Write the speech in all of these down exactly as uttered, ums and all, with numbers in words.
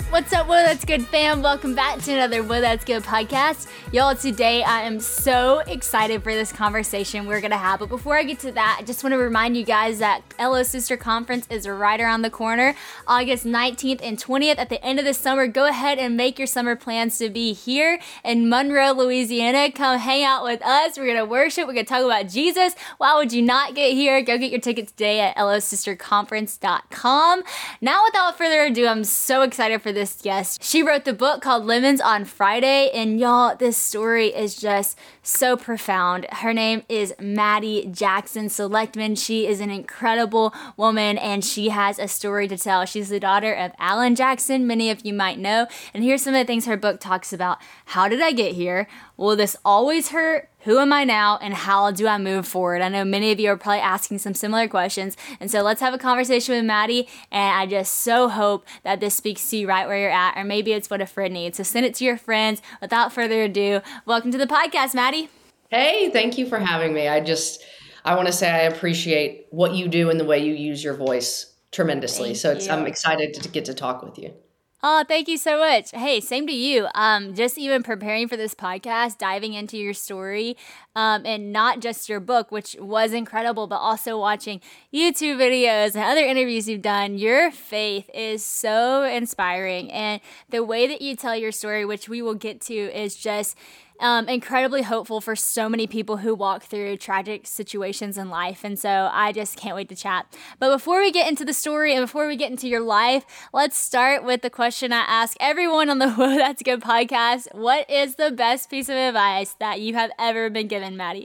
What's up, Whoa That's Good fam? Welcome back to another Whoa That's Good podcast. Y'all, today I am so excited for this conversation we're going to have. But before I get to that, I just want to remind you guys that L O Sister Conference is right around the corner, August nineteenth and twentieth. At the end of the summer, go ahead and make your summer plans to be here in Monroe, Louisiana. Come hang out with us. We're going to worship. We're going to talk about Jesus. Why would you not get here? Go get your tickets today at L O sister conference dot com. Now, without further ado, I'm so excited for this this guest. She wrote the book called Lemons on Friday, and y'all, this story is just so profound. Her name is Maddie Jackson Selectman. She is an incredible woman, and she has a story to tell. She's the daughter of Alan Jackson, many of you might know, and here's some of the things her book talks about. How did I get here? Will this always hurt? Who am I now, and how do I move forward? I know many of you are probably asking some similar questions, and so let's have a conversation with Maddie, and I just so hope that this speaks to you right where you're at, or maybe it's what a friend needs. So send it to your friends. Without further ado, welcome to the podcast, Maddie. Hey, thank you for having me. I just, I want to say I appreciate what you do and the way you use your voice tremendously. Thank so it's, you. I'm excited to get to talk with you. Oh, thank you so much. Hey, same to you. Um, just even preparing for this podcast, diving into your story, um, and not just your book, which was incredible, but also watching YouTube videos and other interviews you've done. Your faith is so inspiring, and the way that you tell your story, which we will get to, is just Um, incredibly hopeful for so many people who walk through tragic situations in life. And so I just can't wait to chat. But before we get into the story and before we get into your life, let's start with the question I ask everyone on the Whoa That's Good podcast. What is the best piece of advice that you have ever been given, Maddie?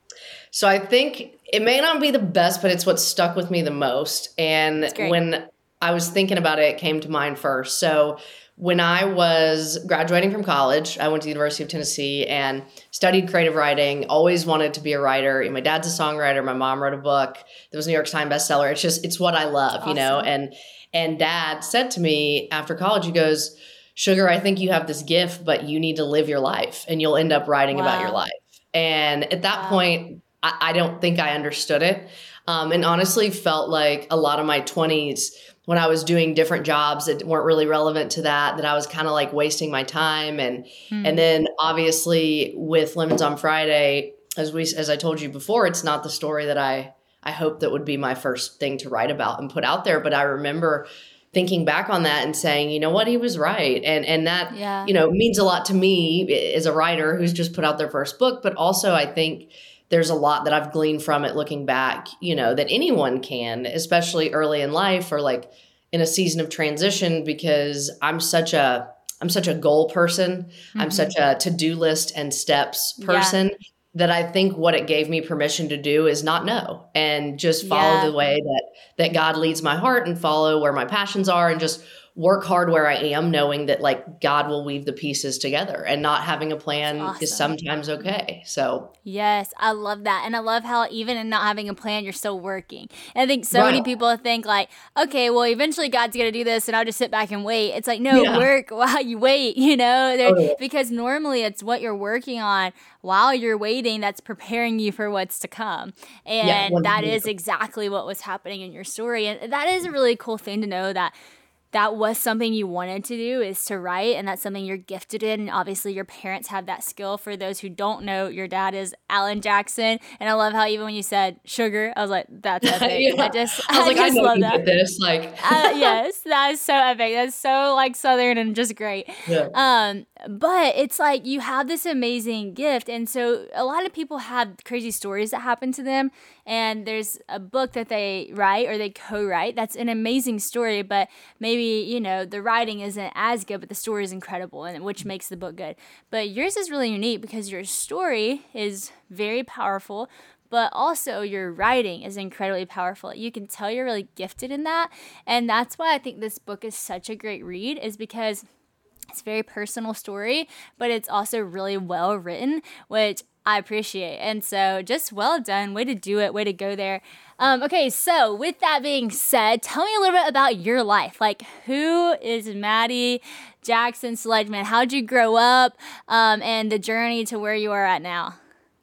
So I think it may not be the best, but it's what stuck with me the most. And when I was thinking about it, it came to mind first. So when I was graduating from college, I went to the University of Tennessee and studied creative writing, always wanted to be a writer. My dad's a songwriter. My mom wrote a book that was a New York Times bestseller. It's just, it's what I love, Awesome. you know? And, and dad said to me after college, he goes, "Sugar, I think you have this gift, but you need to live your life and you'll end up writing Wow. about your life." And at that Wow. point, I, I don't think I understood it. Um, and honestly felt like a lot of my twenties when I was doing different jobs that weren't really relevant to that, that I was kind of like wasting my time. And, Hmm. and then obviously with Lemons on Friday, as we, as I told you before, it's not the story that I, I hoped that would be my first thing to write about and put out there. But I remember thinking back on that and saying, you know what, he was right. And, and that, Yeah. you know, means a lot to me as a writer who's just put out their first book. But also I think there's a lot that I've gleaned from it looking back, you know, that anyone can, especially early in life or like in a season of transition, because I'm such a, I'm such a goal person. Mm-hmm. I'm such a to-do list and steps person yeah. that I think what it gave me permission to do is not know and just follow yeah. the way that, that God leads my heart and follow where my passions are and just work hard where I am, knowing that like God will weave the pieces together, and not having a plan awesome. Is sometimes okay. So yes, I love that. And I love how even in not having a plan, you're still working. And I think so right. many people think like, okay, well, eventually God's going to do this and I'll just sit back and wait. It's like, no, yeah. work while you wait, you know, oh, yeah. because normally it's what you're working on while you're waiting that's preparing you for what's to come. And yeah, that is exactly what was happening in your story. And that is a really cool thing to know, that that was something you wanted to do, is to write, and that's something you're gifted in. And obviously your parents have that skill. For those who don't know, your dad is Alan Jackson. And I love how even when you said sugar, I was like, that's epic. yeah. I just, I was I like, just I know love you that. did this. Like, uh, yes, that is so epic. That's so like Southern and just great. Yeah. Um, but it's like you have this amazing gift. And so a lot of people have crazy stories that happen to them. And there's a book that they write or they co-write. That's an amazing story, but maybe, you know, the writing isn't as good, but the story is incredible, and which makes the book good. But yours is really unique because your story is very powerful, but also your writing is incredibly powerful. You can tell you're really gifted in that. And that's why I think this book is such a great read, is because it's a very personal story, but it's also really well written, which I appreciate. And so just well done. Way to do it. Way to go there. Um, okay, so with that being said, tell me a little bit about your life. Like, who is Maddie Jackson Selectman? How'd you grow up, um, and the journey to where you are at now?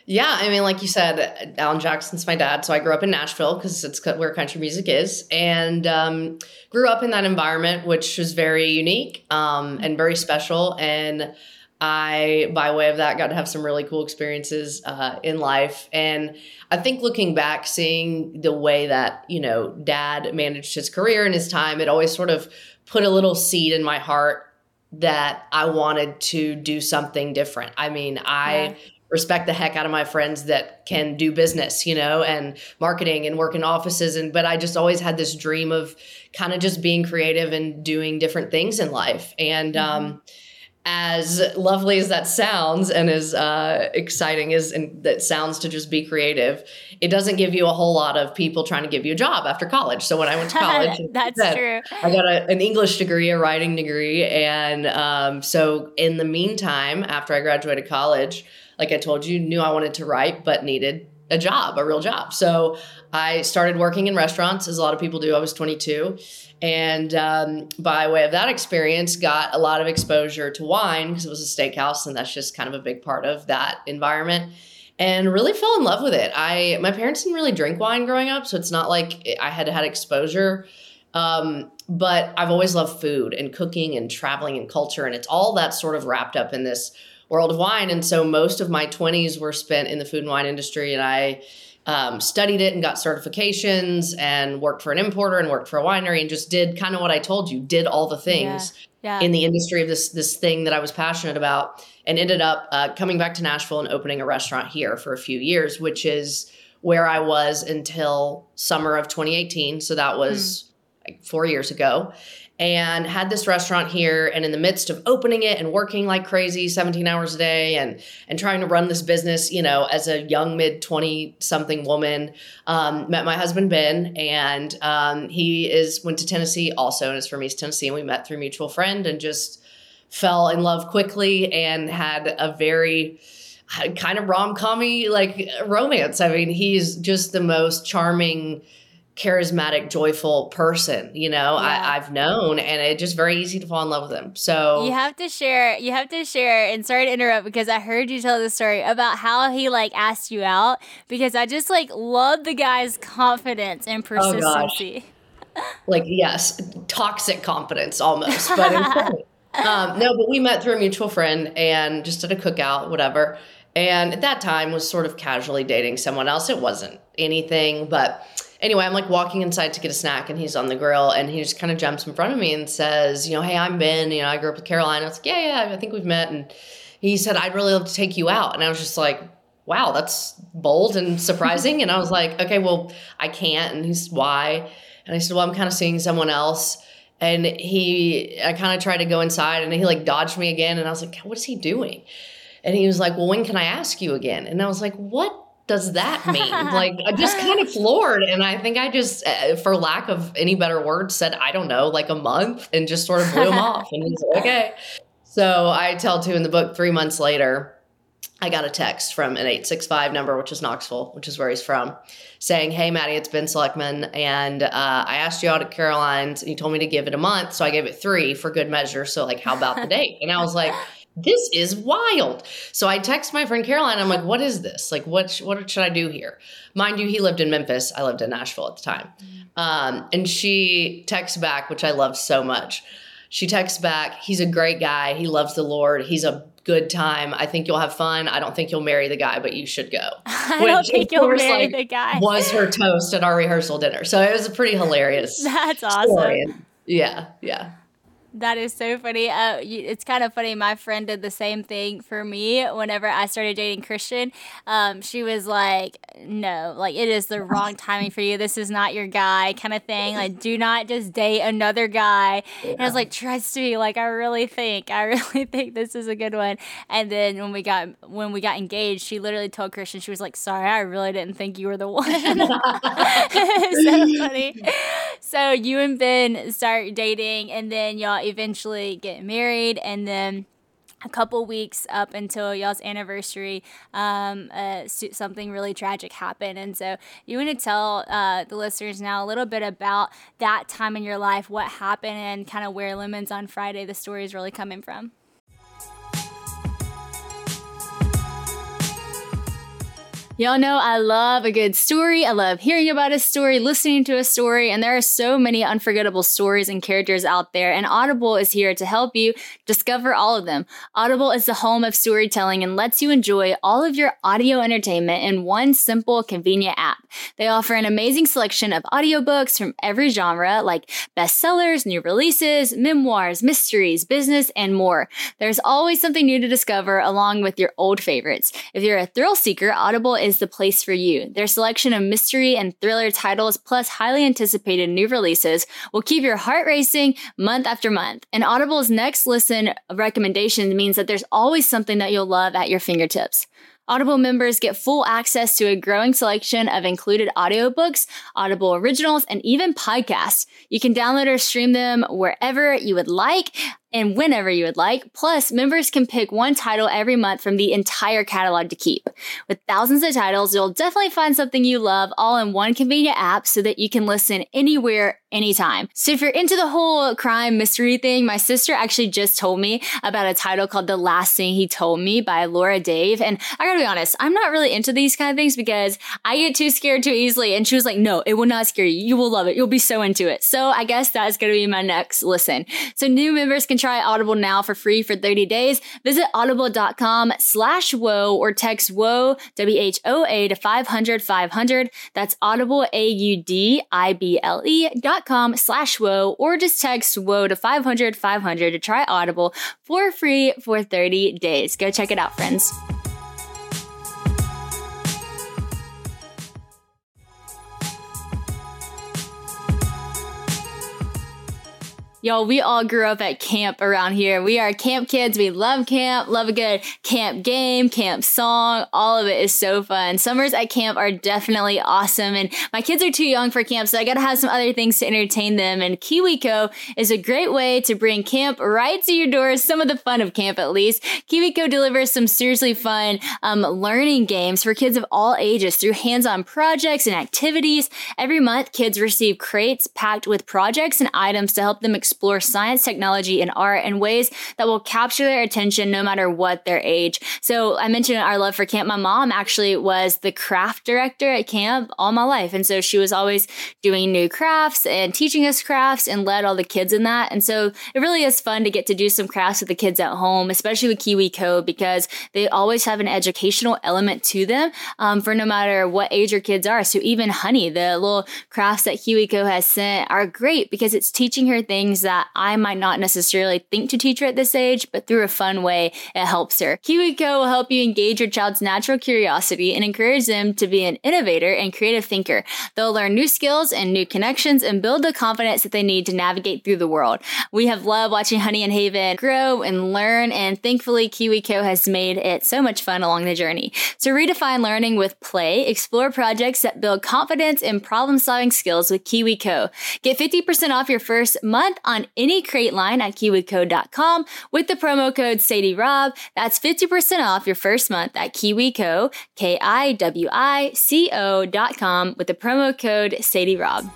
Yeah, I mean, like you said, Alan Jackson's my dad. So I grew up in Nashville because it's where country music is, and um, grew up in that environment, which was very unique um, and very special. And I, by way of that, got to have some really cool experiences uh, in life. And I think looking back, seeing the way that, you know, dad managed his career and his time, it always sort of put a little seed in my heart that I wanted to do something different. I mean, I Yeah. respect the heck out of my friends that can do business, you know, and marketing and work in offices. And, but I just always had this dream of kind of just being creative and doing different things in life. And, Mm-hmm. um, as lovely as that sounds and as uh, exciting as and that sounds to just be creative, it doesn't give you a whole lot of people trying to give you a job after college. So when I went to college, That's said, true. I got a, an English degree, a writing degree. And um, so in the meantime, after I graduated college, like I told you, knew I wanted to write, but needed a job, a real job. So I started working in restaurants, as a lot of people do. I was twenty-two. And um, by way of that experience, got a lot of exposure to wine because it was a steakhouse, and that's just kind of a big part of that environment. And really fell in love with it. I my parents didn't really drink wine growing up, so it's not like I had had exposure. Um, but I've always loved food and cooking and traveling and culture, and it's all that sort of wrapped up in this world of wine. And so most of my twenties were spent in the food and wine industry, and I Um, studied it and got certifications and worked for an importer and worked for a winery and just did kind of what I told you, did all the things Yeah. Yeah. in the industry of this, this thing that I was passionate about, and ended up uh, coming back to Nashville and opening a restaurant here for a few years, which is where I was until summer of twenty eighteen. So that was mm. like four years ago. And had this restaurant here, and in the midst of opening it and working like crazy seventeen hours a day and and trying to run this business, you know, as a young mid twenty something woman, um, met my husband, Ben, and um, he is went to Tennessee also and is from East Tennessee. And we met through a mutual friend and just fell in love quickly and had a very kind of rom-com-y like romance. I mean, he's just the most charming, charismatic, joyful person, you know, Yeah. I, I've known, and it's just very easy to fall in love with him. So You have to share, you have to share, and sorry to interrupt because I heard you tell the story about how he like asked you out, because I just like love the guy's confidence and persistency. Like, yes, toxic confidence almost, but insane. um, no, but we met through a mutual friend and just at a cookout, whatever. And at that time was sort of casually dating someone else. It wasn't anything, but anyway, I'm like walking inside to get a snack, and he's on the grill, and he just kind of jumps in front of me and says, you know, hey, I'm Ben. You know, I grew up with Caroline. I was like, yeah, yeah, I think we've met. And he said, I'd really love to take you out. And I was just like, wow, that's bold and surprising. And I was like, okay, well, I can't. And he's why? And I said, well, I'm kind of seeing someone else. And he, I kind of tried to go inside, and he like dodged me again. And I was like, what is he doing? And he was like, well, when can I ask you again? And I was like, what does that mean? Like, I just kind of floored. And I think I just, uh, for lack of any better word, said, I don't know, like a month, and just sort of blew him off. And he's like, okay. So I tell too in the book, three months later, I got a text from an eight six five number, which is Knoxville, which is where he's from, saying, hey, Maddie, it's Ben Selectman. And uh, I asked you out at Caroline's, and you told me to give it a month. So I gave it three for good measure. So like, how about the date? And I was like, this is wild. So I text my friend Caroline. I'm like, what is this? Like, what, sh- what should I do here? Mind you, he lived in Memphis. I lived in Nashville at the time. Um, and she texts back, which I loved so much. She texts back, he's a great guy. He loves the Lord. He's a good time. I think you'll have fun. I don't think you'll marry the guy, but you should go. I don't Which, think of you'll course, marry like, the guy. was her toast at our rehearsal dinner. So it was a pretty hilarious That's awesome. story. And yeah, yeah. That is so funny. Uh, you, it's kind of funny. My friend did the same thing for me whenever I started dating Christian. Um, she was like, no, like it is the wrong timing for you. This is not your guy kind of thing. Like, do not just date another guy. Yeah. And I was like, trust me. Like, I really think, I really think this is a good one. And then when we got, when we got engaged, she literally told Christian, she was like, sorry, I really didn't think you were the one. So funny. So you and Ben start dating, and then y'all eventually get married, and then a couple weeks up until y'all's anniversary, um, uh, something really tragic happened. And so you want to tell uh, the listeners now a little bit about that time in your life, what happened, and kind of where Lemons on Friday, the story is really coming from. Y'all know I love a good story. I love hearing about a story, listening to a story, and there are so many unforgettable stories and characters out there, and Audible is here to help you discover all of them. Audible is the home of storytelling and lets you enjoy all of your audio entertainment in one simple, convenient app. They offer an amazing selection of audiobooks from every genre, like bestsellers, new releases, memoirs, mysteries, business, and more. There's always something new to discover along with your old favorites. If you're a thrill seeker, Audible is the place for you. Their selection of mystery and thriller titles plus highly anticipated new releases will keep your heart racing month after month. And Audible's next listen recommendation means that there's always something that you'll love at your fingertips. Audible members get full access to a growing selection of included audiobooks, Audible originals, and even podcasts. You can download or stream them wherever you would like and whenever you would like. Plus, members can pick one title every month from the entire catalog to keep. With thousands of titles, you'll definitely find something you love all in one convenient app so that you can listen anywhere, anytime. So if you're into the whole crime mystery thing, my sister actually just told me about a title called The Last Thing He Told Me by Laura Dave. And I gotta be honest, I'm not really into these kind of things because I get too scared too easily. And she was like, no, it will not scare you. You will love it. You'll be so into it. So I guess that's gonna be my next listen. So new members can try Audible now for free for thirty days. Visit audible.com slash whoa or text whoa, W H O A to five hundred five hundred. That's audible, A U D I B L E dot com slash whoa, or just text whoa to five hundred five hundred to try Audible for free for thirty days. Go check it out, friends. Y'all, we all grew up at camp around here. We are camp kids. We love camp, love a good camp game, camp song. All of it is so fun. Summers at camp are definitely awesome. And my kids are too young for camp, so I gotta have some other things to entertain them. And KiwiCo is a great way to bring camp right to your doors, some of the fun of camp at least. KiwiCo delivers some seriously fun um, learning games for kids of all ages through hands-on projects and activities. Every month, kids receive crates packed with projects and items to help them explore explore science, technology, and art in ways that will capture their attention no matter what their age. So I mentioned our love for camp. My mom actually was the craft director at camp all my life. And so she was always doing new crafts and teaching us crafts and led all the kids in that. And so it really is fun to get to do some crafts with the kids at home, especially with KiwiCo, because they always have an educational element to them um, for no matter what age your kids are. So even Honey, the little crafts that KiwiCo has sent are great because it's teaching her things that I might not necessarily think to teach her at this age, but through a fun way, it helps her. KiwiCo will help you engage your child's natural curiosity and encourage them to be an innovator and creative thinker. They'll learn new skills and new connections and build the confidence that they need to navigate through the world. We have loved watching Honey and Haven grow and learn, and thankfully KiwiCo has made it so much fun along the journey. So redefine learning with play, explore projects that build confidence and problem-solving skills with KiwiCo. Get fifty percent off your first month on any crate line at kiwico dot com with the promo code Sadie Rob. That's fifty percent off your first month at KiwiCo, K I W I C O dot com with the promo code Sadie Rob.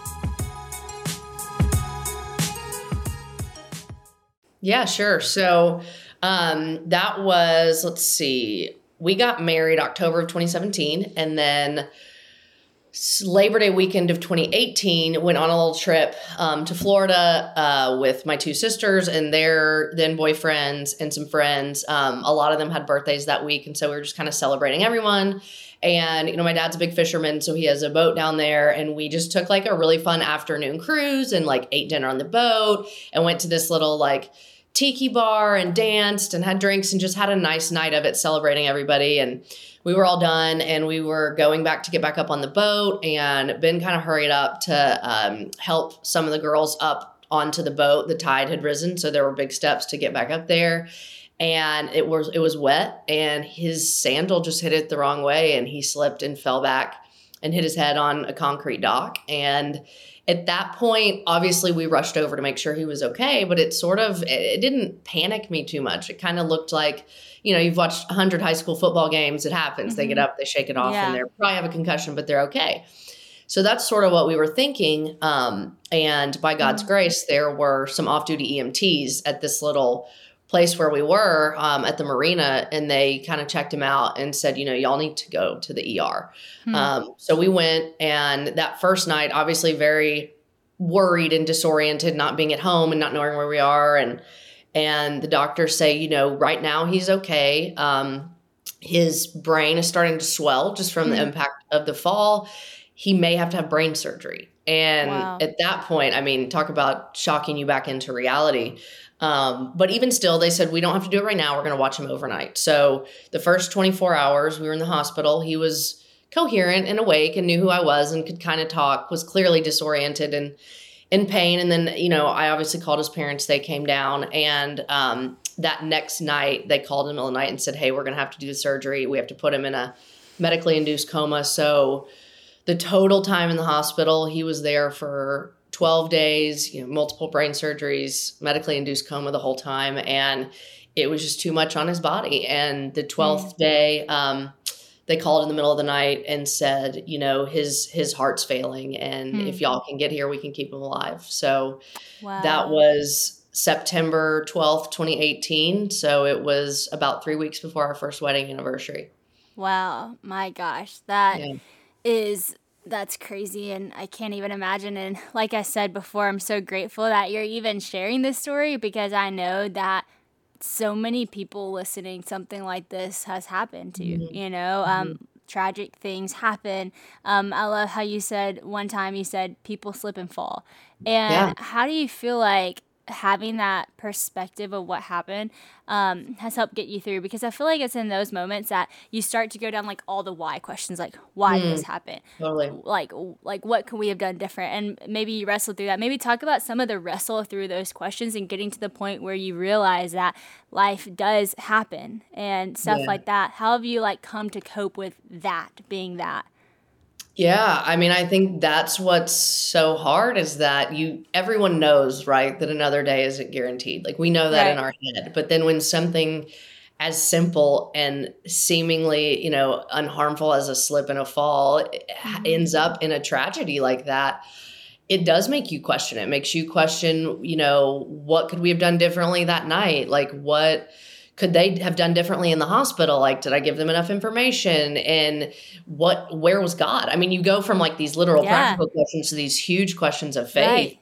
Yeah, sure. So um, that was, let's see, we got married October of twenty seventeen, and then Labor Day weekend of twenty eighteen, went on a little trip um, to Florida uh, with my two sisters and their then boyfriends and some friends. Um, a lot of them had birthdays that week, and so we were just kind of celebrating everyone. And, you know, my dad's a big fisherman, so he has a boat down there, and we just took like a really fun afternoon cruise and like ate dinner on the boat and went to this little like tiki bar and danced and had drinks and just had a nice night of it celebrating everybody. And we were all done and we were going back to get back up on the boat, and Ben kind of hurried up to um, help some of the girls up onto the boat. The tide had risen, so there were big steps to get back up there. And it was it was wet, and his sandal just hit it the wrong way, and he slipped and fell back and hit his head on a concrete dock. And at that point, obviously, we rushed over to make sure he was okay, but it sort of, it didn't panic me too much. It kind of looked like, you know, you've watched one hundred high school football games. It happens. Mm-hmm. They get up, they shake it off, yeah. and they probably have a concussion, but they're okay. So that's sort of what we were thinking. Um, and by God's mm-hmm. grace, there were some off-duty E M Ts at this little place where we were um, at the marina, and they kind of checked him out and said, you know, y'all need to go to the E R. Hmm. Um, so we went, and that first night, obviously very worried and disoriented, not being at home and not knowing where we are. And, and the doctors say, you know, right now he's okay. Um, his brain is starting to swell just from hmm. the impact of the fall. He may have to have brain surgery. And wow. at that point, I mean, talk about shocking you back into reality. Um, but even still, they said, we don't have to do it right now. We're going to watch him overnight. So the first twenty-four hours we were in the hospital, he was coherent and awake and knew who I was and could kind of talk, was clearly disoriented and in pain. And then, you know, I obviously called his parents. They came down, and um, that next night they called in the middle of the night and said, hey, we're going to have to do the surgery. We have to put him in a medically induced coma. So the total time in the hospital, he was there for twelve days, you know, multiple brain surgeries, medically induced coma the whole time. And it was just too much on his body. And the twelfth mm. day, um, they called in the middle of the night and said, you know, his, his heart's failing. And mm. if y'all can get here, we can keep him alive. So wow. that was September twelfth, twenty eighteen. So it was about three weeks before our first wedding anniversary. Wow. My gosh. That yeah. is... That's crazy, and I can't even imagine. And like I said before, I'm so grateful that you're even sharing this story, because I know that so many people listening, something like this has happened to, mm-hmm. you know, um, mm-hmm. tragic things happen. Um, I love how you said one time, you said people slip and fall. And yeah. how do you feel like having that perspective of what happened um, has helped get you through? Because I feel like it's in those moments that you start to go down like all the why questions, like why mm, did this happen? Totally. Like, like what could we have done different? And maybe you wrestle through that. Maybe talk about some of the wrestle through those questions and getting to the point where you realize that life does happen and stuff yeah. like that. How have you like come to cope with that being that? Yeah, I mean, I think that's what's so hard is that you, everyone knows, right, that another day isn't guaranteed. Like we know that right. in our head, but then when something as simple and seemingly, you know, unharmful as a slip and a fall mm-hmm. ends up in a tragedy like that, it does make you question it. It makes you question, you know, what could we have done differently that night? Like what could they have done differently in the hospital? Like, did I give them enough information? And what, where was God? I mean, you go from like these literal yeah. practical questions to these huge questions of faith. Right.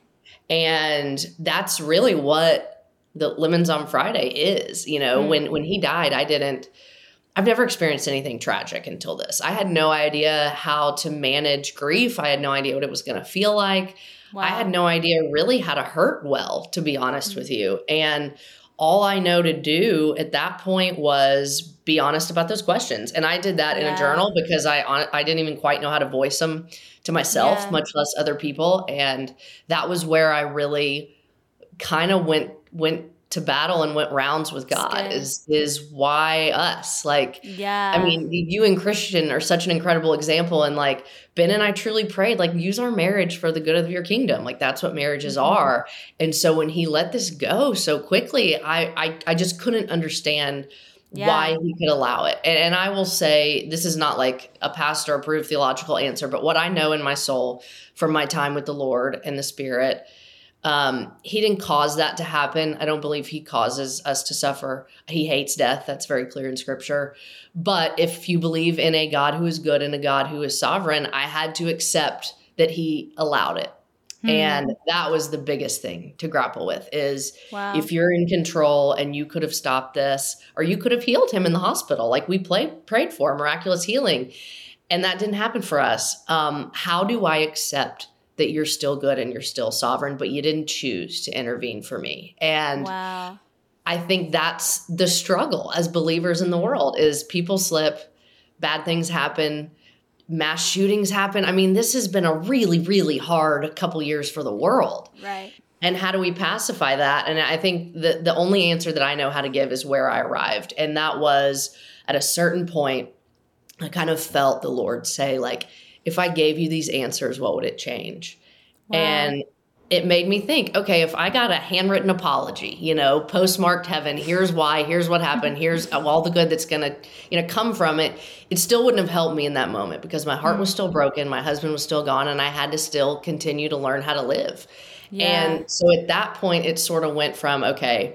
And that's really what the Lemons on Friday is. You know, mm. when, when he died, I didn't, I've never experienced anything tragic until this. I had no idea how to manage grief. I had no idea what it was going to feel like. Wow. I had no idea really how to hurt well, to be honest mm. with you. And all I know to do at that point was be honest about those questions. And I did that yeah. in a journal because I I didn't even quite know how to voice them to myself, yeah. much less other people. And that was where I really kind of went went to battle and went rounds with God is, is why us? Like, yeah. I mean, you and Christian are such an incredible example. And like Ben and I truly prayed, like use our marriage for the good of your kingdom. Like that's what marriages mm-hmm. are. And so when he let this go so quickly, I, I, I just couldn't understand yeah. why he could allow it. And, and I will say, this is not like a pastor approved theological answer, but what I know in my soul from my time with the Lord and the Spirit, Um, he didn't cause that to happen. I don't believe he causes us to suffer. He hates death. That's very clear in scripture. But if you believe in a God who is good and a God who is sovereign, I had to accept that he allowed it. Hmm. And that was the biggest thing to grapple with is wow. if you're in control and you could have stopped this, or you could have healed him in the hospital, like we play, prayed for miraculous healing. And that didn't happen for us. Um, how do I accept that you're still good and you're still sovereign, but you didn't choose to intervene for me? And wow. I think that's the struggle as believers in the world is people slip, bad things happen, mass shootings happen. I mean, this has been a really, really hard couple years for the world. Right. And how do we pacify that? And I think the, the only answer that I know how to give is where I arrived. And that was at a certain point, I kind of felt the Lord say, like, if I gave you these answers, what would it change? Wow. And it made me think, okay, if I got a handwritten apology, you know, postmarked heaven, here's why, here's what happened, here's all the good that's going to, you know, come from it, it still wouldn't have helped me in that moment because my heart was still broken, my husband was still gone, and I had to still continue to learn how to live. Yeah. And so at that point, it sort of went from, okay,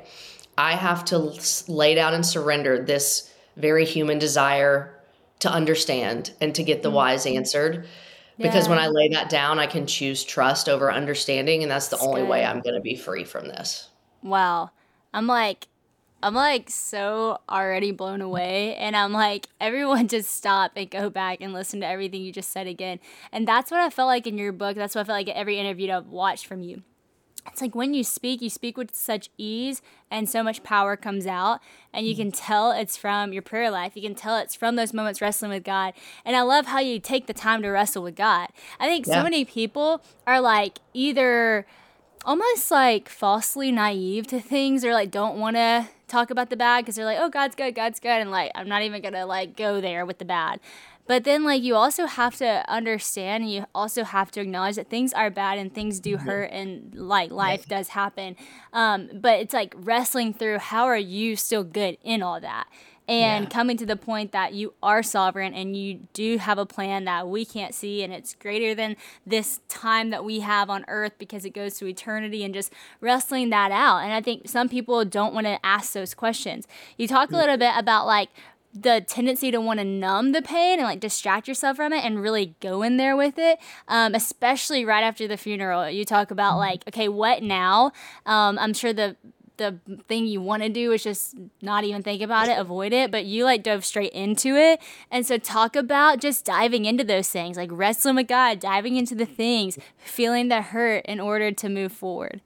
I have to lay down and surrender this very human desire to understand and to get the whys answered. Because when I Yeah. lay that down, I can choose trust over understanding, and that's the It's only way good. I'm going to be free from this. Wow. I'm like, I'm like so already blown away. And I'm like, everyone just stop and go back and listen to everything you just said again. And that's what I felt like in your book. That's what I felt like at every interview that I've watched from you. It's like when you speak, you speak with such ease and so much power comes out, and you can tell it's from your prayer life. You can tell it's from those moments wrestling with God. And I love how you take the time to wrestle with God. I think so Yeah. many people are like either almost like falsely naive to things, or like don't want to talk about the bad because they're like, oh, God's good, God's good. And like, I'm not even going to like go there with the bad. But then, like, you also have to understand, and you also have to acknowledge that things are bad and things do hurt, and like life does happen. Um, but it's like wrestling through how are you still good in all that, and Yeah. coming to the point that you are sovereign and you do have a plan that we can't see, and it's greater than this time that we have on earth because it goes to eternity, and just wrestling that out. And I think some people don't want to ask those questions. You talk a little bit about like the tendency to want to numb the pain and like distract yourself from it and really go in there with it, um, especially right after the funeral. You talk about like, okay, what now? Um, I'm sure the the thing you want to do is just not even think about it, avoid it, but you like dove straight into it. And so talk about just diving into those things, like wrestling with God, diving into the things, feeling the hurt in order to move forward.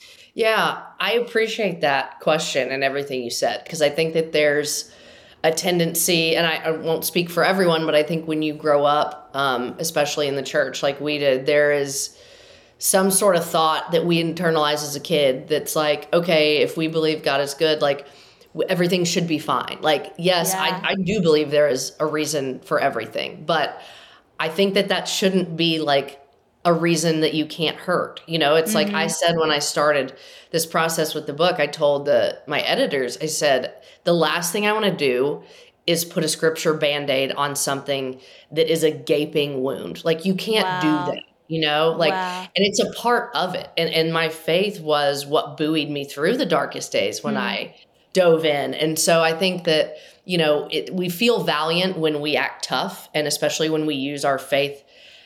Yeah, I appreciate that question and everything you said, because I think that there's a tendency, and I, I won't speak for everyone, but I think when you grow up, um, especially in the church like we did, there is some sort of thought that we internalize as a kid that's like, okay, if we believe God is good, like w- everything should be fine. Like, yes, Yeah. I, I do believe there is a reason for everything, but I think that that shouldn't be like a reason that you can't hurt. You know, it's like I said when I started this process with the book, I told the my editors, I said, the last thing I want to do is put a scripture band-aid on something that is a gaping wound. Like you can't Wow. do that, you know? Like, Wow. and it's a part of it. And and my faith was what buoyed me through the darkest days when I dove in. And so I think that, you know, it, we feel valiant when we act tough, and especially when we use our faith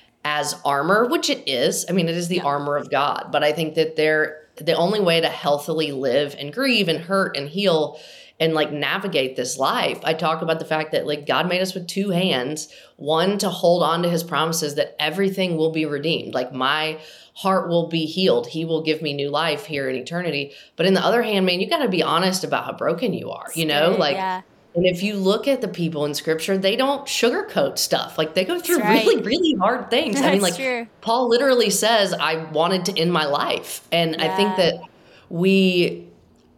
as armor, which it is. I mean, it is the Yeah. armor of God. But I think that they're the only way to healthily live and grieve and hurt and heal and like navigate this life. I talk about the fact that like God made us with two hands, one to hold on to his promises that everything will be redeemed. Like my heart will be healed. He will give me new life here in eternity. But in the other hand, man, you got to be honest about how broken you are, you know, Good, like, yeah. and if you look at the people in scripture, they don't sugarcoat stuff. Like they go through That's right. really, really hard things. I mean, That's like true. Paul literally says, I wanted to end my life. And I think Yeah. that we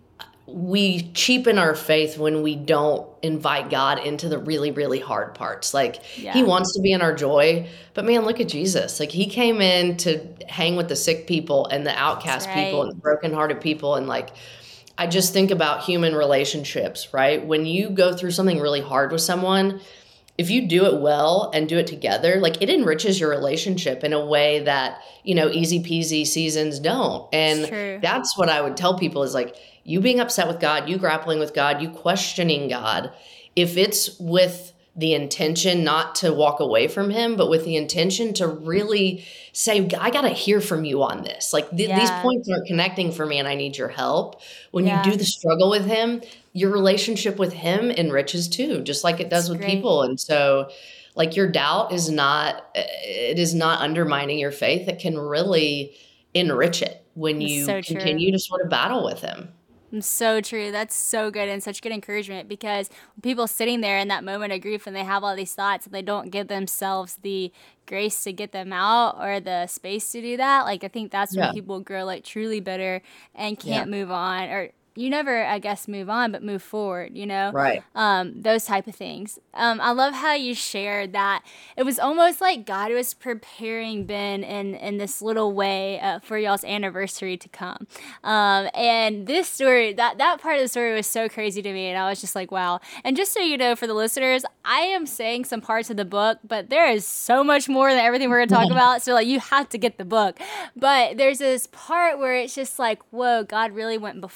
we cheapen our faith when we don't invite God into the really, really hard parts. Like Yeah. he wants to be in our joy, but man, look at Jesus. Like he came in to hang with the sick people and the outcast That's people right. and the brokenhearted people. And like, I just think about human relationships, right? When you go through something really hard with someone, if you do it well and do it together, like it enriches your relationship in a way that, you know, easy peasy seasons don't. It's And true. that's what I would tell people is like, you being upset with God, you grappling with God, you questioning God, if it's with the intention not to walk away from him, but with the intention to really say, I got to hear from you on this. Like th- these Yeah. points aren't connecting for me and I need your help. When Yeah. you do the struggle with him, your relationship with him enriches too, just like it does It's with great. people. And so like your doubt is not, it is not undermining your faith. It can really enrich it when It's you so true. continue to sort of battle with him. So true. That's so good and such good encouragement, because people sitting there in that moment of grief and they have all these thoughts and they don't give themselves the grace to get them out or the space to do that. Like I think that's Yeah. when people grow like truly bitter and Yeah. can't move on, or you never, I guess, move on, but move forward, you know? Right. Um, those type of things. Um, I love how you shared that it was almost like God was preparing Ben in, in this little way uh, for y'all's anniversary to come. Um, and this story, that, that part of the story was so crazy to me. And I was just like, wow. And just so you know, for the listeners, I am saying some parts of the book, but there is so much more than everything we're going to talk about. So like, you have to get the book. But there's this part where it's just like, whoa, God really went before.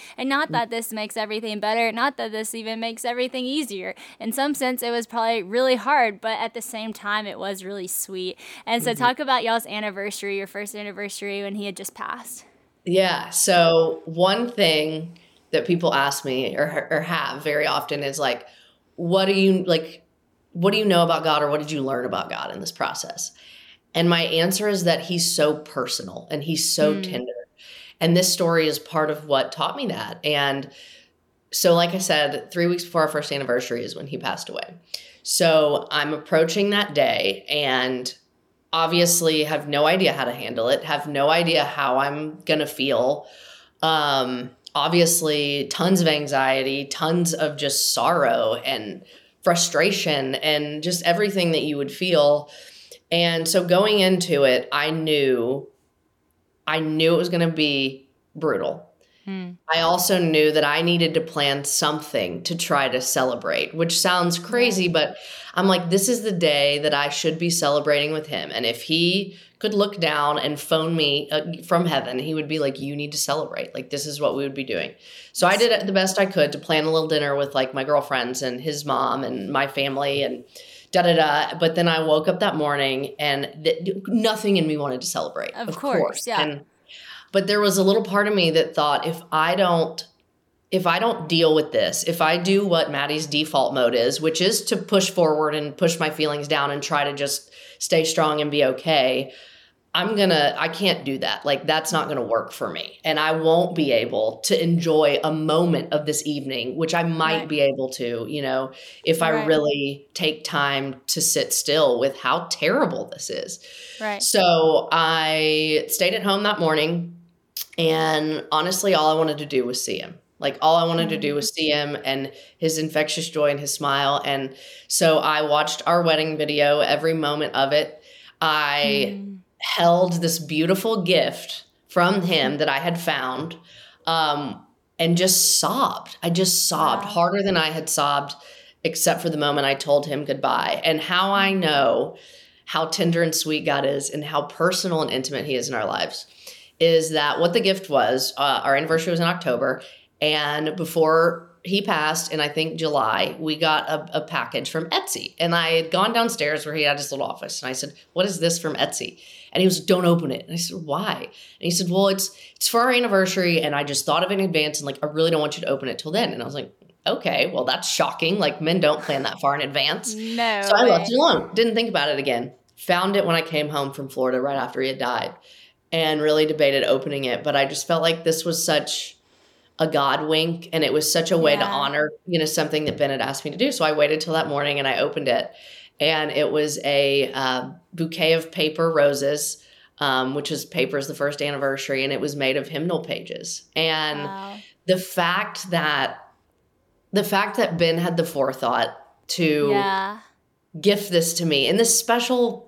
And not that this makes everything better, not that this even makes everything easier. In some sense, it was probably really hard, but at the same time, it was really sweet. And so, Mm-hmm. talk about y'all's anniversary, your first anniversary when he had just passed. Yeah. So one thing that people ask me or, or have very often is like, what do you like, what do you know about God, or what did you learn about God in this process? And my answer is that he's so personal and he's so Mm. tender. And this story is part of what taught me that. And so, like I said, three weeks before our first anniversary is when he passed away. So I'm approaching that day and obviously have no idea how to handle it, have no idea how I'm going to feel. Um, obviously, tons of anxiety, tons of just sorrow and frustration and just everything that you would feel. And so going into it, I knew, I knew it was going to be brutal. Mm. I also knew that I needed to plan something to try to celebrate, which sounds crazy, Yeah. but I'm like, this is the day that I should be celebrating with him. And if he could look down and phone me uh, from heaven, he would be like, you need to celebrate. Like, this is what we would be doing. So I did the best I could to plan a little dinner with like my girlfriends and his mom and my family and da da da. But then I woke up that morning and th- nothing in me wanted to celebrate. Of Of, course, course. yeah. And but there was a little part of me that thought, if I don't, if I don't deal with this, if I do what Maddie's default mode is, which is to push forward and push my feelings down and try to just stay strong and be okay, I'm gonna, I can't do that. Like, that's not gonna work for me. And I won't be able to enjoy a moment of this evening, which I might Right. be able to, you know, if I Right. really take time to sit still with how terrible this is. Right. So I stayed at home that morning. And honestly, all I wanted to do was see him. Like, all I wanted to do was see him and his infectious joy and his smile. And so I watched our wedding video, every moment of it. I Mm. held this beautiful gift from him that I had found, um, and just sobbed. I just sobbed Wow. harder than I had sobbed, except for the moment I told him goodbye. And how I know how tender and sweet God is and how personal and intimate he is in our lives is that what the gift was, uh, our anniversary was in October, and before he passed in, I think, July, we got a, a package from Etsy. And I had gone downstairs where he had his little office, and I said, what is this from Etsy? And he was, don't open it. And I said, why? And he said, well, it's it's for our anniversary, and I just thought of it in advance, and like, I really don't want you to open it till then. And I was like, okay, well, that's shocking. Like, men don't plan that far in advance. No So I way. left it alone. Didn't think about it again. Found it when I came home from Florida right after he had died, and really debated opening it. But I just felt like this was such a God wink, and it was such a way to Yeah. honor, you know, something that Ben had asked me to do. So I waited till that morning and I opened it, and it was a uh, bouquet of paper roses, um, which is paper's the first anniversary, and it was made of hymnal pages. And Wow. the fact that the fact that Ben had the forethought to Yeah. gift this to me in this special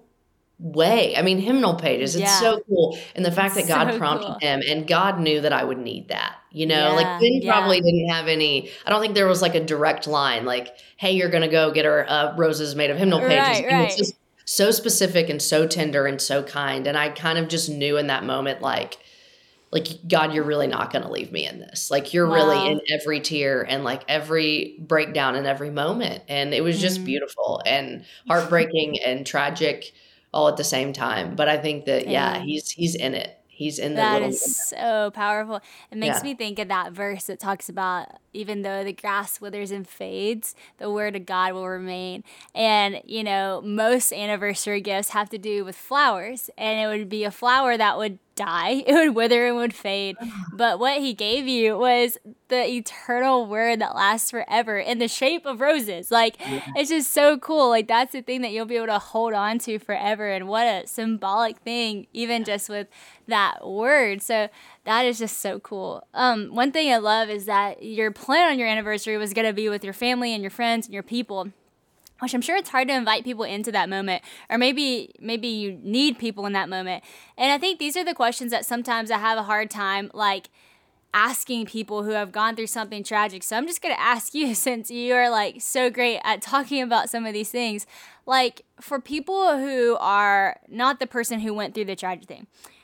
way. I mean, hymnal pages, it's Yeah. so cool. And the fact that God So prompted cool. him, and God knew that I would need that, you know, Yeah, like Ben yeah. probably didn't have any, I don't think there was like a direct line, like, hey, you're going to go get her uh, roses made of hymnal pages. Right, And it's right. just so specific and so tender and so kind. And I kind of just knew in that moment, like, like, God, you're really not going to leave me in this. Like, you're really Wow. in every tear and like every breakdown in every moment. And it was just Mm. beautiful and heartbreaking and tragic all at the same time. But I think that, yeah, Dang. he's, he's in it. He's in the That little, is so powerful. It makes yeah. me think of that verse that talks about even though the grass withers and fades, the word of God will remain. And, you know, most anniversary gifts have to do with flowers, and it would be a flower that would die, it would wither and would fade. But what he gave you was the eternal word that lasts forever in the shape of roses. Like, Yeah. it's just so cool. Like, that's the thing that you'll be able to hold on to forever. And what a symbolic thing, even just with that word. So that is just so cool. Um, one thing I love is that your plan on your anniversary was going to be with your family and your friends and your people, which I'm sure it's hard to invite people into that moment, or maybe maybe you need people in that moment. And I think these are the questions that sometimes I have a hard time, like, asking people who have gone through something tragic. So I'm just going to ask you, since you are like so great at talking about some of these things, like, for people who are not the person who went through the tragic thing,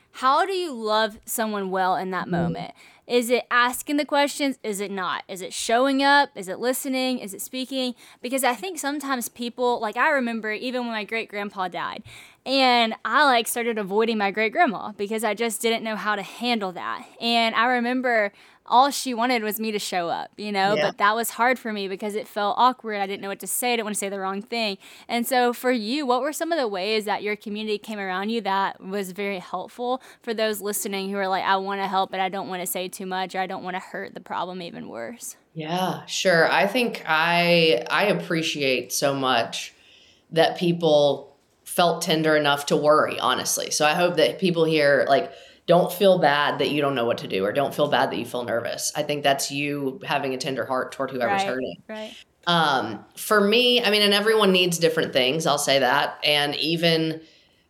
how do you love someone well in that Mhm. moment? Is it asking the questions? Is it not? Is it showing up? Is it listening? Is it speaking? Because I think sometimes people, like I remember even when my great grandpa died, and I like started avoiding my great grandma because I just didn't know how to handle that. And I remember all she wanted was me to show up, you know, Yeah. but that was hard for me because it felt awkward. I didn't know what to say. I didn't want to say the wrong thing. And so for you, what were some of the ways that your community came around you that was very helpful for those listening who are like, I want to help, but I don't want to say too much, or I don't want to hurt the problem even worse? Yeah, sure. I think I I appreciate so much that people felt tender enough to worry, honestly. So I hope that people here like don't feel bad that you don't know what to do, or don't feel bad that you feel nervous. I think that's you having a tender heart toward whoever's Right, hurting. right. Um, for me, I mean, and everyone needs different things, I'll say that. And even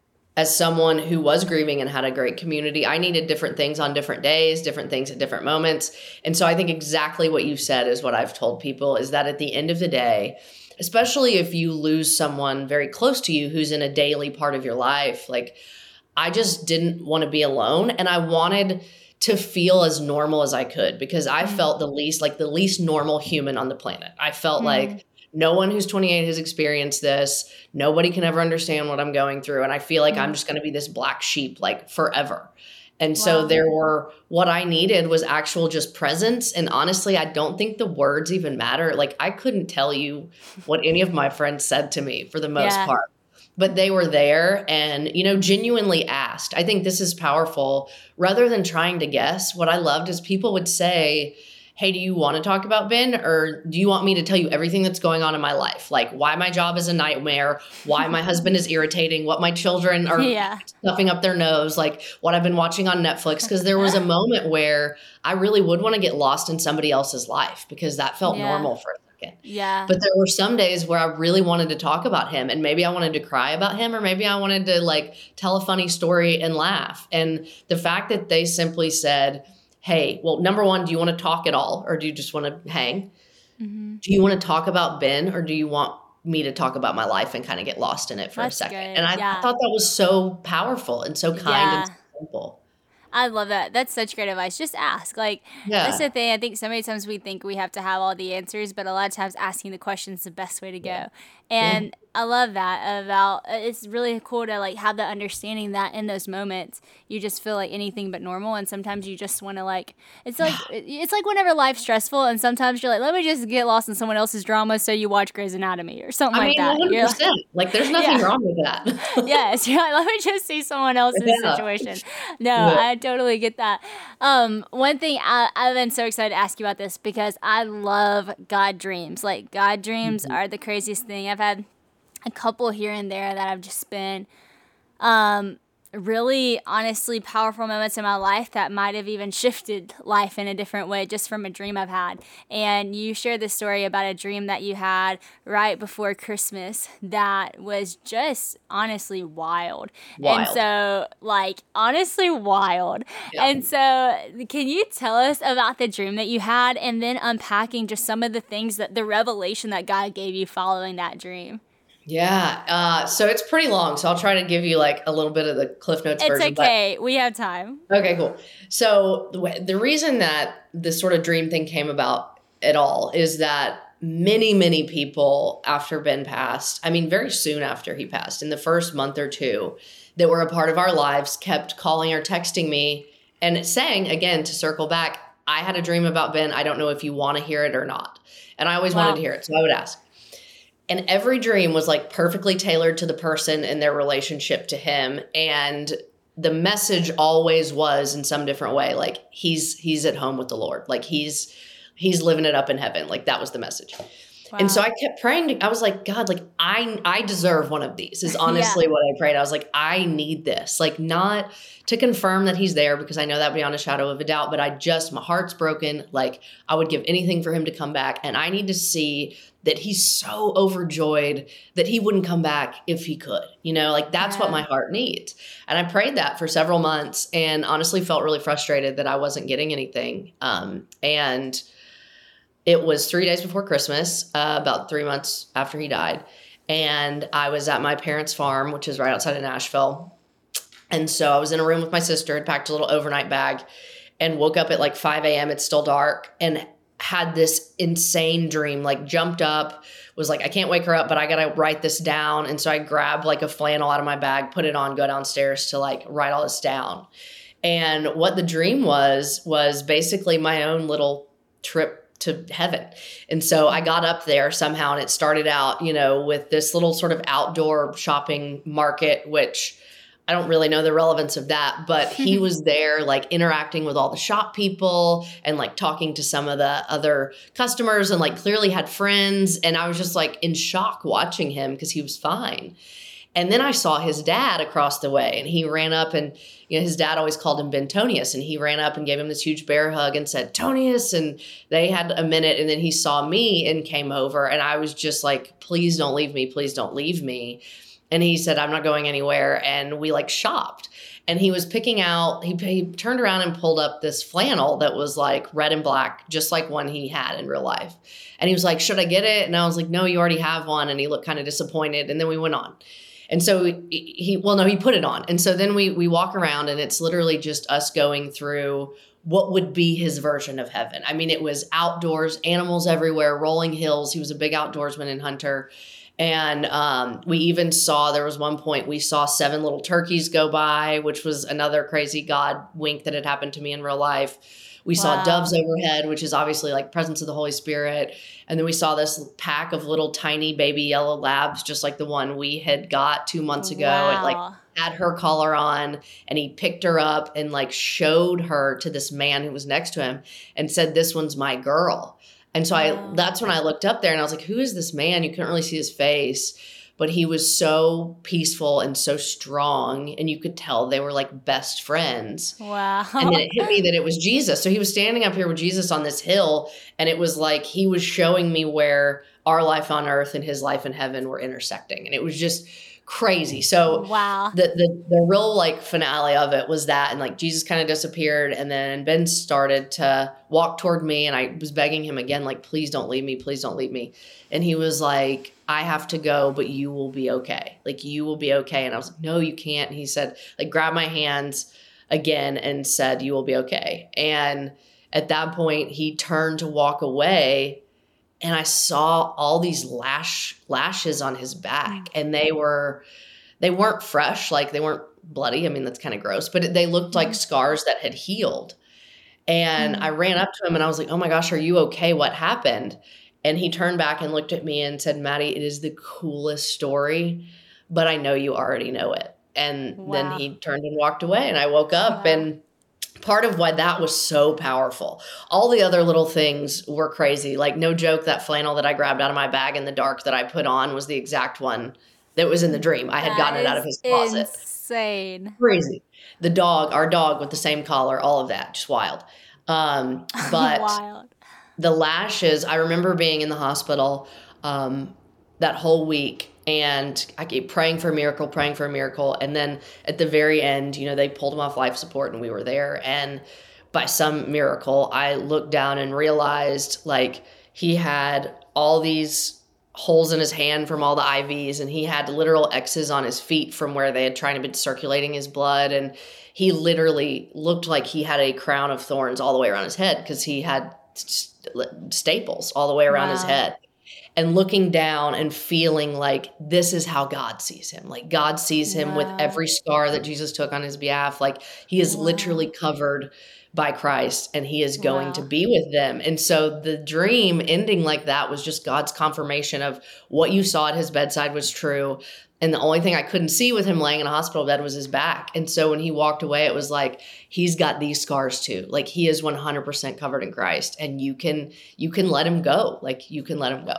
as someone who was grieving and had a great community, I needed different things on different days, different things at different moments. And so I think exactly what you said is what I've told people, is that at the end of the day, especially if you lose someone very close to you who's in a daily part of your life, like I just didn't want to be alone, and I wanted to feel as normal as I could, because I Mm. felt the least like the least normal human on the planet. I felt Mm. like no one who's twenty-eight has experienced this. Nobody can ever understand what I'm going through. And I feel like I'm Mm. just going to be this black sheep like forever. And so Wow. there were, what I needed was actual just presence. And honestly, I don't think the words even matter. Like I couldn't tell you what any of my friends said to me for the most Yeah. part, but they were there and, you know, genuinely asked. I think this is powerful. Rather than trying to guess, what I loved is people would say, hey, do you want to talk about Ben, or do you want me to tell you everything that's going on in my life? Like why my job is a nightmare, why my husband is irritating, what my children are Yeah. stuffing up their nose, like what I've been watching on Netflix. Because there was a moment where I really would want to get lost in somebody else's life because that felt Yeah. normal for a second. Yeah. But there were some days where I really wanted to talk about him, and maybe I wanted to cry about him, or maybe I wanted to like tell a funny story and laugh. And the fact that they simply said, hey, well, number one, do you want to talk at all, or do you just want to hang? Mm-hmm. Do you want to talk about Ben, or do you want me to talk about my life and kind of get lost in it for That's a second? good. And I Yeah. thought that was so powerful and so kind Yeah. and so simple. I love that. That's such great advice. Just ask. Like, that's Yeah. the thing. I think so many times we think we have to have all the answers, but a lot of times asking the question is the best way to go. Yeah. And I love that about it's really cool to like have the understanding that in those moments you just feel like anything but normal, and sometimes you just want to like it's like it's like whenever life's stressful, and sometimes you're like, let me just get lost in someone else's drama, so you watch Grey's Anatomy or something I like mean, that. one You're hundred like, percent. Like, there's nothing Yeah. wrong with that. yes, you're like, let me just see someone else's Yeah. situation. No, Yeah. I totally get that. Um, one thing I, I've been so excited to ask you about this because I love God dreams. Like God dreams Mhm. are the craziest thing. I've had a couple here and there that I've just been um, really honestly powerful moments in my life that might have even shifted life in a different way just from a dream I've had. And you shared this story about a dream that you had right before Christmas that was just honestly wild. Wild. And so, like, honestly wild. Yeah. And so, can you tell us about the dream that you had, and then unpacking just some of the things that the revelation that God gave you following that dream? Yeah. Uh, so it's pretty long. So I'll try to give you like a little bit of the Cliff Notes It's version. but- okay. We have time. Okay, cool. So the, way, the reason that this sort of dream thing came about at all is that many, many people after Ben passed, I mean, very soon after he passed, in the first month or two that were a part of our lives, kept calling or texting me and saying, again, to circle back, I had a dream about Ben. I don't know if you want to hear it or not. And I always Wow. wanted to hear it. So I would ask. And every dream was like perfectly tailored to the person and their relationship to him. And the message always was in some different way, like he's he's at home with the Lord. Like he's he's living it up in heaven. Like that was the message. Wow. And so I kept praying. To, I was like, God, like I I deserve one of these is honestly what I prayed. I was like, I need this. Like not to confirm that he's there because I know that beyond a shadow of a doubt, but I just, my heart's broken. Like I would give anything for him to come back. And I need to see that he's so overjoyed that he wouldn't come back if he could, you know, like that's Yeah. what my heart needs. And I prayed that for several months and honestly felt really frustrated that I wasn't getting anything. Um, and it was three days before Christmas, uh, about three months after he died. And I was at my parents' farm, which is right outside of Nashville. And so I was in a room with my sister, had packed a little overnight bag, and woke up at like five a.m. It's still dark, and had this insane dream, like jumped up, was like, I can't wake her up, but I got to write this down. And so I grabbed like a flannel out of my bag, put it on, go downstairs to like write all this down. And what the dream was, was basically my own little trip to heaven. And so I got up there somehow, and it started out, you know, with this little sort of outdoor shopping market, which I don't really know the relevance of that, but he was there like interacting with all the shop people and like talking to some of the other customers, and like clearly had friends. And I was just like in shock watching him because he was fine. And then I saw his dad across the way, and he ran up, and you know, his dad always called him Bentonius, and he ran up and gave him this huge bear hug and said, Tonius. And they had a minute, and then he saw me and came over, and I was just like, please don't leave me. Please don't leave me. And he said, I'm not going anywhere. And we like shopped, and he was picking out, he, he turned around and pulled up this flannel that was like red and black, just like one he had in real life. And he was like, should I get it? And I was like, no, you already have one. And he looked kind of disappointed. And then we went on. And so he, he, well, no, he put it on. And so then we, we walk around, and it's literally just us going through what would be his version of heaven. I mean, it was outdoors, animals everywhere, rolling hills. He was a big outdoorsman and hunter. And um, we even saw, there was one point we saw seven little turkeys go by, which was another crazy God wink that had happened to me in real life. We wow. saw doves overhead, which is obviously like presence of the Holy Spirit. And then we saw this pack of little tiny baby yellow labs, just like the one we had got two months ago. Wow. It like had her collar on, and he picked her up and like showed her to this man who was next to him and said, this one's my girl. And so I, that's when I looked up there, and I was like, who is this man? You couldn't really see his face, but he was so peaceful and so strong. And you could tell they were like best friends. Wow. And then it hit me that it was Jesus. So he was standing up here with Jesus on this hill, and it was like he was showing me where our life on earth and his life in heaven were intersecting. And it was just crazy. So wow. the, the the real like finale of it was that, and like Jesus kind of disappeared, and then Ben started to walk toward me, and I was begging him again, like, please don't leave me, please don't leave me. And he was like, I have to go, but you will be okay. Like, you will be okay. And I was like, no, you can't. And he said, like, grab my hands again and said, you will be okay. And at that point, he turned to walk away, and I saw all these lash lashes on his back, and they were, they weren't fresh. Like, they weren't bloody. I mean, that's kind of gross, but they looked like scars that had healed. And I ran up to him, and I was like, oh my gosh, are you okay? What happened? And he turned back and looked at me and said, Maddie, it is the coolest story, but I know you already know it. And wow. then he turned and walked away, and I woke up wow. and part of why that was so powerful. All the other little things were crazy. Like, no joke, that flannel that I grabbed out of my bag in the dark that I put on was the exact one that was in the dream. I had that gotten it out of his closet. Insane. Crazy. The dog, our dog with the same collar, all of that, just wild. Um, but wild. The lashes, I remember being in the hospital um, that whole week, and I keep praying for a miracle, praying for a miracle. And then at the very end, you know, they pulled him off life support, and we were there. And by some miracle, I looked down and realized, like, he had all these holes in his hand from all the I Vs, and he had literal X's on his feet from where they had tried to be circulating his blood. And he literally looked like he had a crown of thorns all the way around his head, because he had st- staples all the way around wow. his head. And looking down and feeling like this is how God sees him. Like, God sees him wow. with every scar that Jesus took on his behalf. Like, he is wow. literally covered by Christ, and he is going wow. to be with them. And so the dream ending like that was just God's confirmation of what you saw at his bedside was true. And the only thing I couldn't see with him laying in a hospital bed was his back. And so when he walked away, it was like, he's got these scars too. Like, he is one hundred percent covered in Christ, and you can, you can let him go. Like, you can let him go.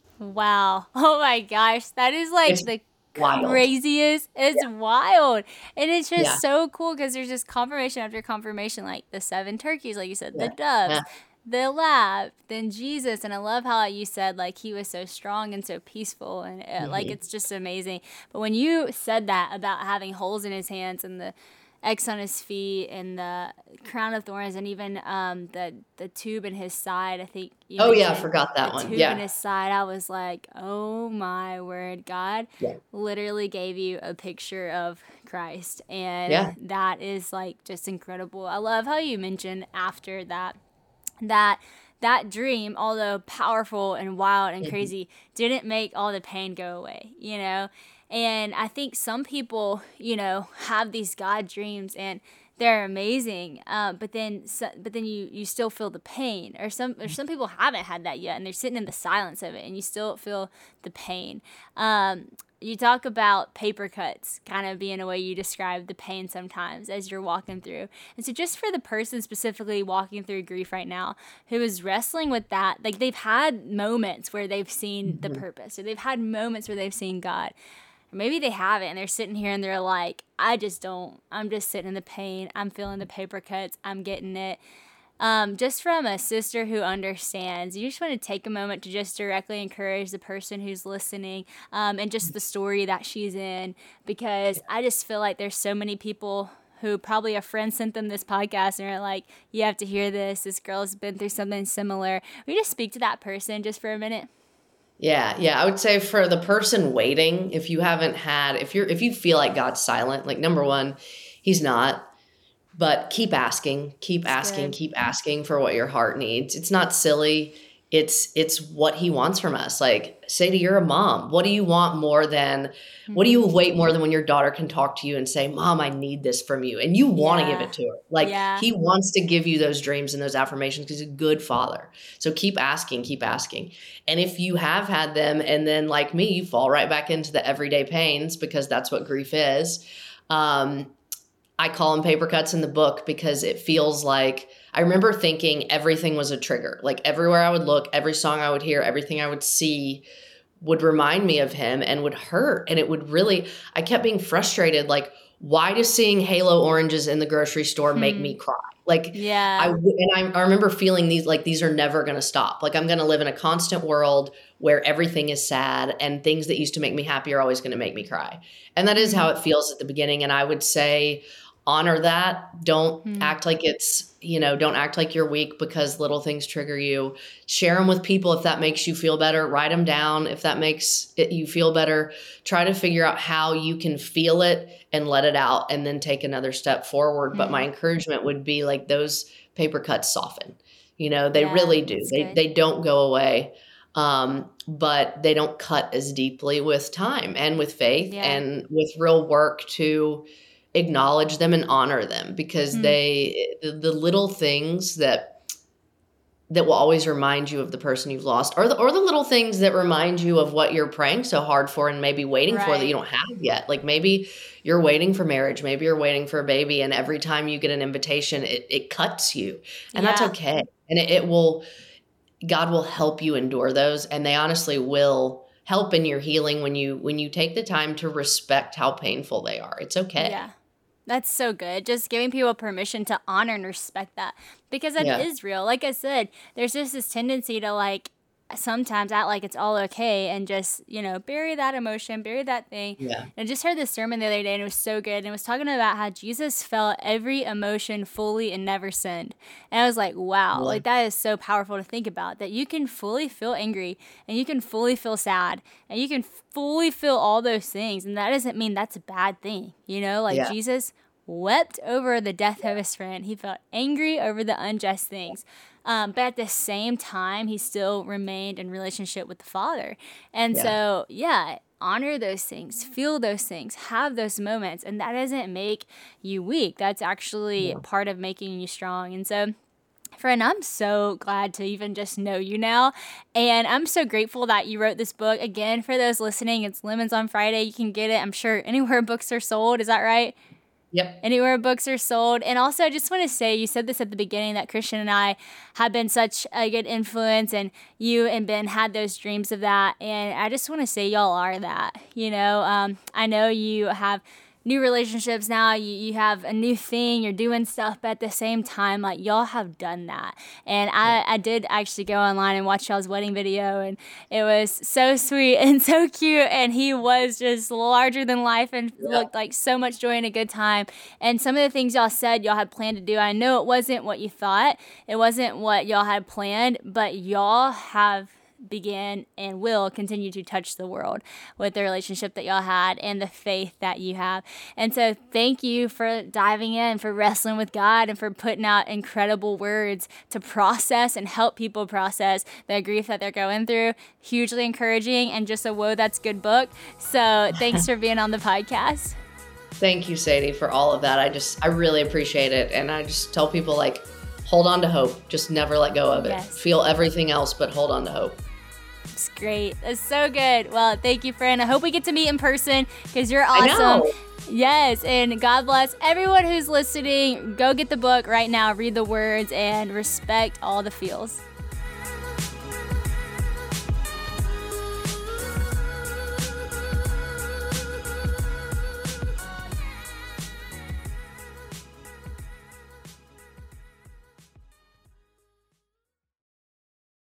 Wow. Oh my gosh. That is like it's the wild. craziest. It's yeah. wild. And it's just yeah. so cool, because there's just confirmation after confirmation, like the seven turkeys, like you said, yeah. the doves, yeah. the lab, then Jesus. And I love how you said, like, he was so strong and so peaceful, and it, mm-hmm. like, it's just amazing. But when you said that about having holes in his hands and the X on his feet and the crown of thorns and even um, the the tube in his side. I think. You Oh yeah, I mentioned forgot that the one. tube Yeah. in his side. I was like, oh my word, God Yeah. literally gave you a picture of Christ, and Yeah. that is like just incredible. I love how you mentioned after that that that dream, although powerful and wild and Mhm. crazy, didn't make all the pain go away, you know? And I think some people, you know, have these God dreams and they're amazing, uh, but then so, but then you you still feel the pain, or some or some people haven't had that yet and they're sitting in the silence of it and you still feel the pain. Um, you talk about paper cuts kind of being a way you describe the pain sometimes as you're walking through. And so just for the person specifically walking through grief right now who is wrestling with that, like they've had moments where they've seen the Mhm. purpose, or they've had moments where they've seen God. Or maybe they haven't and they're sitting here and they're like, I just don't. I'm just sitting in the pain. I'm feeling the paper cuts. I'm getting it. Um, just from a sister who understands, you just want to take a moment to just directly encourage the person who's listening, um, and just the story that she's in, because I just feel like there's so many people who probably a friend sent them this podcast and are like, you have to hear this. This girl's been through something similar. Will you just speak to that person just for a minute? Yeah, yeah. I would say for the person waiting, if you haven't had, if you're, if you feel like God's silent, like number one, he's not, but keep asking, keep It's asking, good. keep asking for what your heart needs. It's not silly. It's, it's what he wants from us. Like say to your mom, what do you want more than, what do you wait more than when your daughter can talk to you and say, Mom, I need this from you. And you want to give Yeah. it to her. Like Yeah. he wants to give you those dreams and those affirmations because he's a good father. So keep asking, keep asking. And if you have had them and then like me, you fall right back into the everyday pains because that's what grief is. Um, I call them paper cuts in the book because it feels like I remember thinking everything was a trigger. Like everywhere I would look, every song I would hear, everything I would see would remind me of him and would hurt. And it would really, I kept being frustrated. Like, why does seeing halo oranges in the grocery store make me cry? Like, Yeah. I, and I, I remember feeling these, like, these are never going to stop. Like, I'm going to live in a constant world where everything is sad and things that used to make me happy are always going to make me cry. And that is how it feels at the beginning. And I would say, honor that. Don't Hmm. act like it's, you know, don't act like you're weak because little things trigger you. Share them with people if that makes you feel better. Write them down if that makes it, you feel better. Try to figure out how you can feel it and let it out and then take another step forward. But my encouragement would be like those paper cuts soften. You know, they Yeah, really do. that's They good. they don't go away. Um, but they don't cut as deeply with time and with faith Yeah. and with real work to acknowledge them and honor them because Hmm. they the, the little things that that will always remind you of the person you've lost, or the or the little things that remind you of what you're praying so hard for and maybe waiting for that you Right. don't have yet. Like maybe you're waiting for marriage, maybe you're waiting for a baby, and every time you get an invitation, it it cuts you. And that's Yeah. okay. And it, it will God will help you endure those, and they honestly will help in your healing when you when you take the time to respect how painful they are. It's okay. Yeah. That's so good. Just giving people permission to honor and respect that, because that Yeah. is real. Like I said, there's just this tendency to like sometimes act like it's all okay and just, you know, bury that emotion, bury that thing. Yeah. And I just heard this sermon the other day and it was so good. And it was talking about how Jesus felt every emotion fully and never sinned. And I was like, wow, Yeah. like that is so powerful to think about, that you can fully feel angry and you can fully feel sad and you can fully feel all those things. And that doesn't mean that's a bad thing. You know, like Yeah. Jesus wept over the death of his friend. He felt angry over the unjust things. Um, but at the same time, he still remained in relationship with the Father. And Yeah. so, yeah, honor those things, feel those things, have those moments. And that doesn't make you weak. That's actually Yeah. part of making you strong. And so, friend, I'm so glad to even just know you now. And I'm so grateful that you wrote this book. Again, for those listening, it's Lemons on Friday. You can get it, I'm sure, anywhere books are sold. Is that right? Yep. Anywhere books are sold. And also, I just want to say, you said this at the beginning, that Christian and I have been such a good influence, and you and Ben had those dreams of that. And I just want to say y'all are that. You know, um, I know you have new relationships now, you, you have a new thing, you're doing stuff, but at the same time, like, y'all have done that. And I, I did actually go online and watch y'all's wedding video, and it was so sweet and so cute, and he was just larger than life and yeah. looked like so much joy and a good time. And some of the things y'all said y'all had planned to do, I know it wasn't what you thought, it wasn't what y'all had planned, but y'all have began and will continue to touch the world with the relationship that y'all had and the faith that you have. And so thank you for diving in, for wrestling with God, and for putting out incredible words to process and help people process the grief that they're going through. Hugely encouraging, and just a whoa, that's good book. So thanks for being on the podcast. Thank you, Sadie, for all of that. I just, I really appreciate it. And I just tell people, like, hold on to hope. Just never let go of it. Yes. Feel everything else, but hold on to hope. It's great. That's so good. Well, thank you, friend. I hope we get to meet in person because you're awesome. Yes, and God bless everyone who's listening. Go get the book right now, read the words, and respect all the feels.